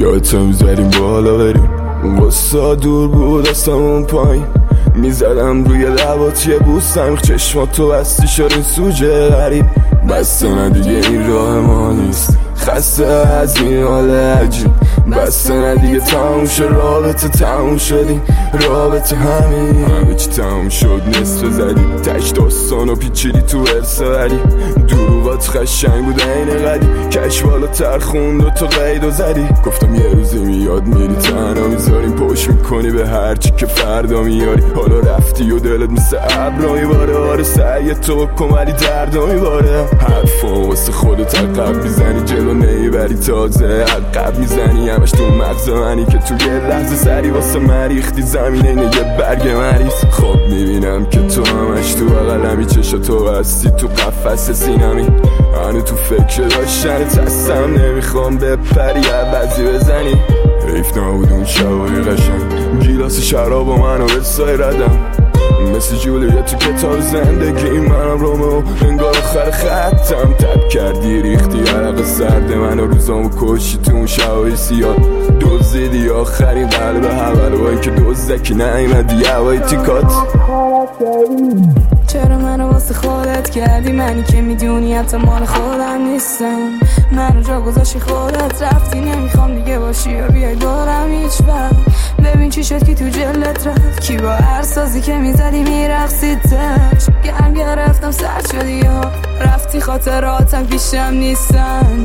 یادتو میذاریم بالا بریم، واسه دور بود اصلا پایین، میزدم روی لبات یه بوس عمیق، چشماتو بستی شد این سوژه غریب. بسته نه دیگه این راه ما نیست، خسته از این حال عجیب. بسته نه دیگه تموم شد رابطه، تموم شدیم رابطه، همه چی تموم شد، نصف زدی تش داستان و پیچیدی تو ورسه ولی دروغات خشنگ بود این قدی، کش بالا تر خوند و تو قید و زدی. گفتم یه روزی میاد میری تنها میذاریم، پشت میکنی به هرچی که فردا میاری. حالا رفتی و دلت مثل ابرا میباره، آره سعی تو بکن ولی دردا میباره. حرفام واسه خودت عقب میزنی، جلو نیبری تازه عقب میزنی، همش تو مغز منی که تو یه لحظه سری واسه مریختی زمینه اینه یه برگ مریض. خواب میبینم که تو همش تو بغلمی، چشاتو هستی تو قفس سینمی، هنو تو فکر داشتنت هستم، نمیخوام بپری عوضی بزنی. حیف نبود اون شبای قشنگ، گیلاس شراب و منو به سای ردم، مثل جولیت تو کتاب زندگی، منم رومئو انگار آخر ختم. تب کردی ریختی عرق سرد منو، روزامو کشی تو اون شبای سیاه، دزدیدی آخرین قلب حول با اینکه دزدکی نیومدی هوای تیکات. چرا منو واسه خودت کردی، منی که میدونی حتی مال خودم نیستم، منو جا گذاشتی خودت رفتی، نمیخوام دیگه باشی یا بیای دارم هیچ وقت. ببین چی شد که تو جلت رفت، کی با هر سازی که میزدی میرقصید تش، گرم گرفتم سرد شدی یا رفتی، خاطراتم پیشم نیستن.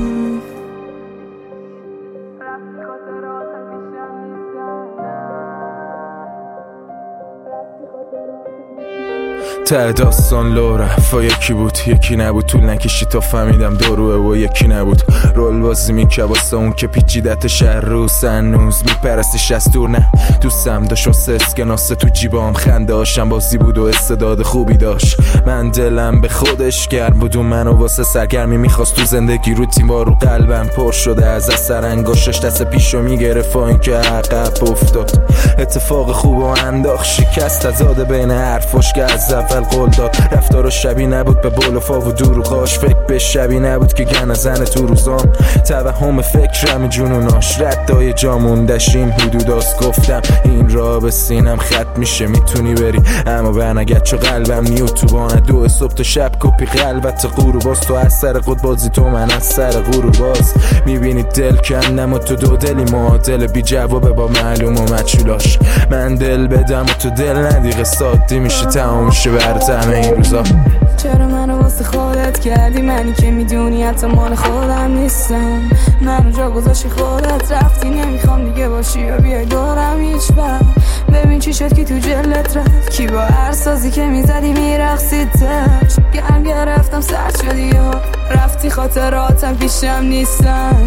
ته داستان لو رفت و یکی بود یکی نبود، طول نکشی تا فهمیدم دروه و یکی نبود. رول بازی میکرد واسه اون که پیچیدت شهر رو سنوز میپرستیش از دور، نه دوستم داشت واسه اسکناسه تو جیبام، خنده هاشم بازی بود و استعداد خوبی داشت. من دلم به خودش گرم بود و منو واسه سرگرمی میخواست تو زندگی، رو تیم رو قلبم پر شده از اثر انگشتش، دست پیشو میگرفت این که عقب افتاد. اتفاق خوب و انداخت شکست تزاده بین حرفاش که از اول قول داد، رفتار شبیه نبود به بولفا و دروغاش، فکر به شبیه نبود که گن زن تو روزام، توهم فکرم جنوناش، ردای جا موندش این حدوداست. گفتم این را به سینم خط میشه میتونی بری، اما برنگرد چو قلبم نیوتوبانه، 2 صبح تا شب کپی قلبت غروباست، تو از سر خود بازی تو من از سر غروباز. میبینی دل کندم و تو دو دلی معادل، بی جوابه با معلوم و مجهولاش، من دل بدم و تو دل ندی، قصادی میشه تمام میشه برتم این روزا. چرا منو واسه خودت کردی، منی که میدونی حتی مال خودم نیستم، منو جا گذاشتی خودت رفتی، نمیخوام دیگه باشی یا بیای دارم هیچ وقت. ببین چی شد که تو جلت رفت، کی با هر سازی که میزدی میرقصید تش، گرم گرفتم سرد شدی یا رفتی، خاطراتم پیشم نیستن.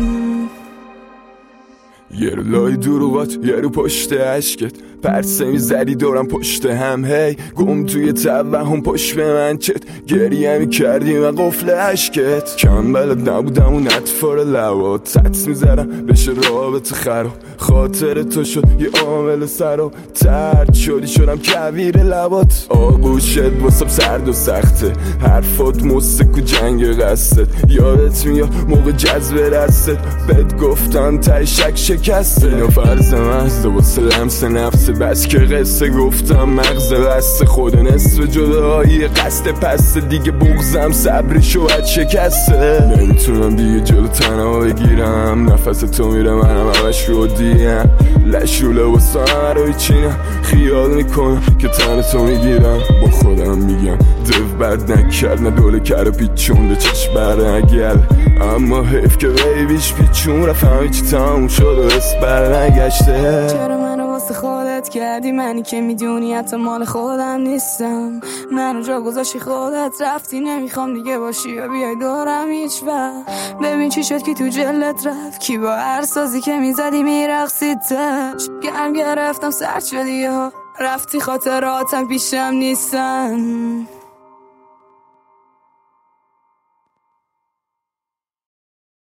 یه رو لای دروغات یه رو پشت عشقت، پرسه میزدی دورم پشت هم، هی گم توی توهم پشت به من چت، گریه میکردی و قفل عشقت، کم بلد نبودم اون اطفار لبات، تت میزدم بشه رابطه خراب، خاطر تو شد یه عامل سراب، ترد شدی شدم کویر لبات، آغوشت واسم سرد و سخته، حرفات مستک و جنگ قصدت، یادت میاد موقع جذب دستت، بهت گفتم تای شک شکسته، اینو فرض محض واسه لمس نفسه، بس که قصه گفتم مغز بسته، خود نصف جدایی قصد پسته، دیگه بغزم صبر شوهد شکسته، نمیتونم دیگه جلو تنها بگیرم، نفس تو میره منم همش رو دیم، لشوله و سامه رو چینم، خیال میکنم که تن تو میگیرم، با خودم میگم دو برد نکرد، نه دوله کر و پیچونده چشم برنگل، اما حیف که بیبیش پیچون رفت، همه چی تموم شد و اس برنگشته. چرا منو واسه خودت کردی، منی که میدونی حتی مال خودم نیستم، منو جا گذاشتی خودت رفتی، نمیخوام دیگه باشی یا بیای دارم هیچ وقت. ببین چی شد که تو جلت رفت، کی با هر سازی که میزدی میرقصید تش، گرم گرفتم سرد شدی یا رفتی، خاطراتم پیشم نیستن.